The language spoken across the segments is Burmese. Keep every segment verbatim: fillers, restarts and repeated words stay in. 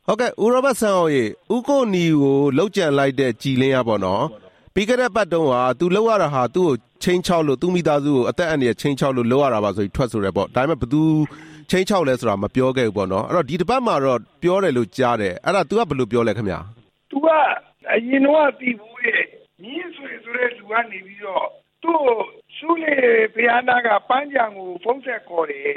ဟုတ်ကဲ့ဦးရောဘတ်ဆန်းအောင်ရေဦးကိုနီကိုလောက်ကျန်လိုက်တဲ့ကြည်လင်းရပေါ့နော်ပြီးခဲ့တဲ့ပတ်တုန်းကသူလောက်ရတာဟာသူ့ကိုချင်းချောက်လို့သူ့မိသားစုကိုအသက်အန္တရာယ်ချင်းချောက်လို့လောက်ရတာပါဆိုပြီးထွက်ဆိုရဲပေါ့ဒါပေမဲ့ဘသူချင်းချောက်လဲဆိုတာမပြောခဲ့ဘူးပေါ့နော်အဲ့တော့ဒီတစ်ပတ်မှာတော့ပြောတယ်လို့ကြားတယ်အဲ့ဒါ तू ကဘယ်လိုပြောလဲခင်ဗျာ तू ကအရင်တော့တည်ဘူးရဲ့မြင်းဆွေဆိုတဲ့လူကနေပြီးတော့သူ့ရှုလေဘုရားနာကပန်းကြံကိုဖုံးဆက်ခေါ်တယ်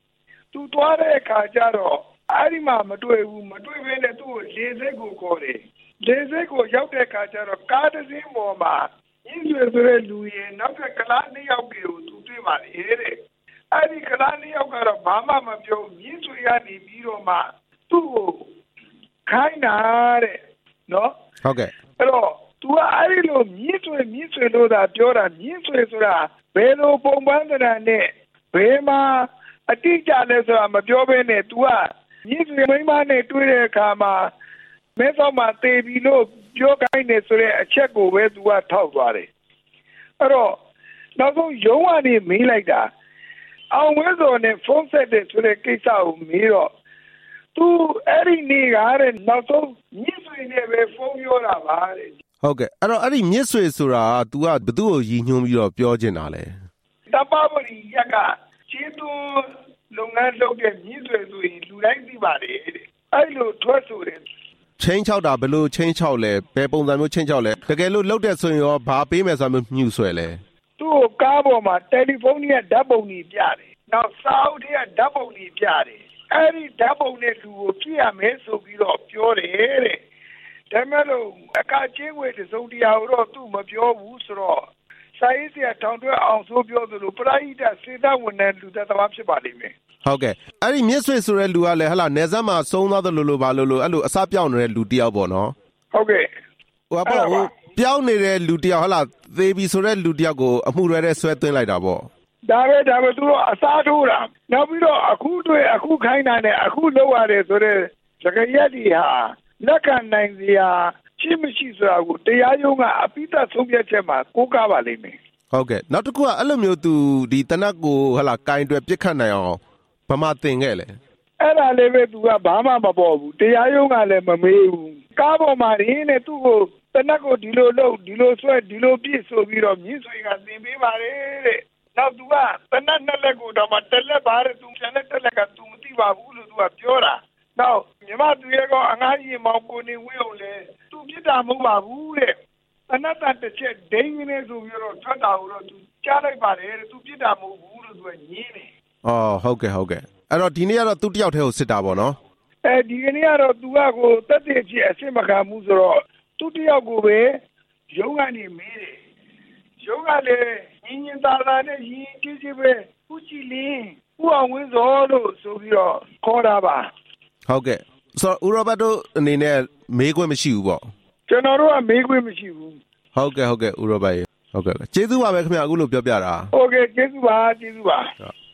तू သွားတဲ့အခါကျတော့အဲ့ဒီမှာမတွေ့ဘူးမတွေ့ဘဲနဲ့သူ့ကိုလေစိတ်ကိုခေါ်တယ်လေစိတ်ကိုရောက်တဲ့အခါကျတော့ကားတစ်စီးပေါ်မှာမြင်းဆွေဆိုတဲ့လူရဲ့နောက်ကကလားနှစ်ယောက်ကို तू တွေ့ပါလေတဲ့အဲ့ဒီကလားနှစ်ယောက်ကတော့ဘာမှမပြောမြင်းဆွေရနေပြီးတော့မှသူ့ကိုခိုင်းတာတဲ့နော်ဟုတ်ကဲ့အဲ့တော့ तू ကအဲ့ဒီလိုမြင်းဆွေမြင်းဆွေလို့သာပြောတာမြင်းဆွေဆိုတာဘယ်လိုပုံပန်းတဲ့နဲ့ဘယ်မှာအတိအကျလဲဆိုတာမပြောဘဲနဲ့ तू ကမြင်းဆွေမိန်းမနဲ့တွေ့တဲ့အခါမှာမဲဆောက်မှာတေးပြီးလို့ပြောခိုင်းနေဆိုတဲ့အချက်ကိုပဲ तू ကထောက်သွားတယ်အဲ့တော့နောက်ဆုံးရုံးကနေမေးလိုက်တာအောင်ဝဲစော်နဲ့ဖုန်းဆက်တဲ့ဆိုတဲ့ကိစ္စကိုမေးတော့ तू အဲ့ဒီနေ့ကတဲ့နောက်ဆုံးမြင့်ဆွေနဲ့ပဲဖုန်းပြောတာပါတဲ့ဟုတ်ကဲ့အဲ့တော့အဲ့ဒီမြင့်ဆွေဆိုတာက तू ကဘသူ့ကိုရည်ညွှန်းပြီးတော့ပြောချင်တာလဲတပပရီရက်ကခြေသွန်းလုပ်ငန်းလုပ်တဲ့မြင့်ဆွေဆိုရင်လူတိုင်းသိပါတယ်တဲ့အဲ့လိုထွက်ဆိုတယ်ချင်းချောက်တာဘယ်လိုချင်းချောက်လဲဘယ်ပုံစံမျိုးချင်းချောက်လဲတကယ်လို့လောက်တဲ့ဆိုရင်ရောဘာပေးမယ်ဆိုမျိုးညှူဆွဲလဲသူ့ကိုကားပေါ်မှာတယ်လီဖုန်းကြီးကဓာတ်ပုံကြီးပြတယ်နောက်စာအုပ်တွေကဓာတ်ပုံကြီးပြတယ်အဲ့ဒီဓာတ်ပုံနဲ့လူကိုပြရမယ်ဆိုပြီးတော့ပြောတယ်တဲ့ဒါမဲ့လို့အကချင်းဝေတစုံတရားတော့သူ့မပြောဘူးဆိုတော့စာရေးဆရာထောင်တွဲအောင်ဆိုပြောသလိုပရိဟိတစေတဝန်ထမ်းလူသက်သမားဖြစ်ပါလိမ့်မယ်ဟုတ်ကဲ့အဲ့ဒီမြစ်ဆွေဆိုတဲ့လူကလည်းဟလာနေဆက်မှာဆုံးသွားသလိုလိုပါလို့လို့အဲ့လိုအစပြောင်းနေတဲ့လူတယောက်ပေါ့နော်ဟုတ်ကဲ့ဟိုပေါ့ဟိုပြောင်းနေတဲ့လူတယောက်ဟလာသေပြီဆိုတဲ့လူတယောက်ကိုအမှုရဲတဲ့ဆွဲသွင်းလိုက်တာပေါ့ဒါပဲဒါပဲသူတို့အစားထိုးတာနောက်ပြီးတော့အခုတွေ့အခုခိုင်းတာနဲ့အခုလောက်ရတယ်ဆိုတဲ့စကားရက်ဒီဟာလက်ခံနိုင်စရာရှိမရှိဆိုတာကိုတရားရုံးကအပိသက်ဆုံးဖြတ်ချက်မှာကိုးကားပါလိမ့်မယ်ဟုတ်ကဲ့နောက်တစ်ခုကအဲ့လိုမျိုးသူဒီတနက်ကိုဟလာကင်တွေပြစ်ခတ်နိုင်အောင်ဘာမှသင်ခဲ့လဲအဲ့ဒါလည်းပဲသူကဘာမှမပေါ်ဘူးတရားရုံးကလည်းမမေးဘူးကားပေါ်မှာရင်းနဲ့သူ့ကိုတနက်ကိုဒီလိုလုပ်ဒီလိုဆွဲဒီလိုပြစ်ဆိုပြီးတော့မြင့်ဆွေကသင်ပေးပါလေတဲ့နောက်သူကတနက်နှစ်လက်ကိုတော့မှတစ်လက်ပါတဲ့သူပြန်လက်တစ်လက်ကသူမသိပါဘူးလို့သူကပြောတာနောက်မြမသူရဲ့ကောင်အငှားကြီးမောင်ကိုနေဝင်းအောင်လေသူပြစ်တာမဟုတ်ပါဘူးတဲ့တနက်တစ်ချက်ဒိန်းရင်းဆိုပြီးတော့ထွက်တာကိုတော့သူကြားလိုက်ပါတယ်တဲ့သူပြစ်တာမဟုတ်ဘူးလို့သူကညင်းတယ်အော်ဟုတ်ကဲ့ဟုတ်ကဲ့အဲ့တော့ဒီနေ့ကတော့သူတယောက်တည်းကိုစစ်တာပေါ့နော်အဲဒီကနေ့ကတော့သူကကိုတက်တဲ့ချီအစစ်မခံမှုဆိုတော့သူတယောက်ကိုပဲရုံးကနေမေးတယ်ရုံးကလည်းညင်ညင်သာသာနဲ့ရင်းကြည့်ကြည့်ပဲဦးကြည်လင်းဦးအောင်ဝင်းစောလို့ဆိုပြီးတော့ခေါ်တာပါဟုတ်ကဲ့ဆိုတော့ဦးရောဘတ်တို့အနေနဲ့မေးခွင့်မရှိဘူးပေါ့ကျွန်တော်တို့ကမေးခွင့်မရှိဘူးဟုတ်ကဲ့ဟုတ်ကဲ့ဦးရောဘတ်ရေဟုတ်ကဲ့ကျေးဇူးပါပဲခင်ဗျအခုလိုပြောပြတာဟုတ်ကဲ့ကျေးဇူးပါကျေးဇူးပါ